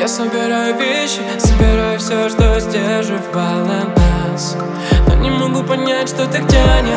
Я собираю вещи, собираю все, что сдерживало нас. Но не могу понять, что так тянет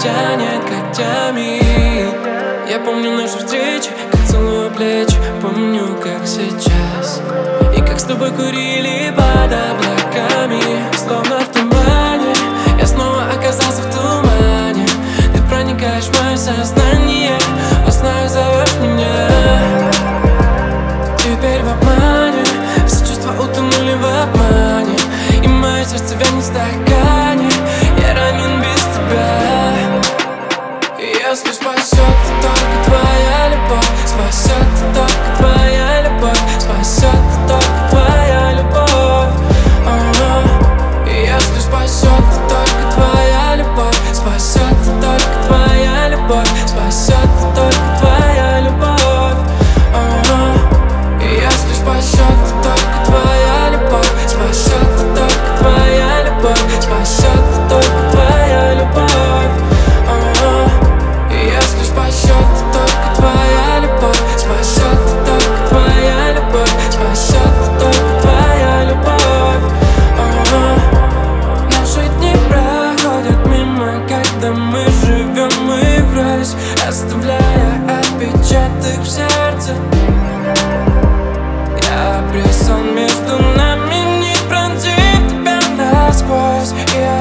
когтями. Я помню наши встречи, как целую плечи, помню, как сейчас. И как с тобой курили под облаками. Словно в тумане, я снова оказался в тумане. Ты проникаешь в мое сознание, узнаю, зовешь меня. Теперь в обмане, все чувства утонули в обмане. И мое сердце вянет в стакане. Я ранен без тебя. Если спасет только твоя любовь, спасет только твоя любовь, спасет только твоя любовь. Если спасет только твоя любовь, спасет только твоя любовь, спасет только твоя любовь. Если спасет только твоя любовь, спасет только твоя любовь, спасет только твоя любовь. Если спасет только твоя любовь, спасет только твоя любовь, спасет только твоя любовь. Наши дни проходят мимо, когда мы живем и врозь, оставляя отпечаток в сердце. Я обрел сон между нами, не пронзив тебя насквозь.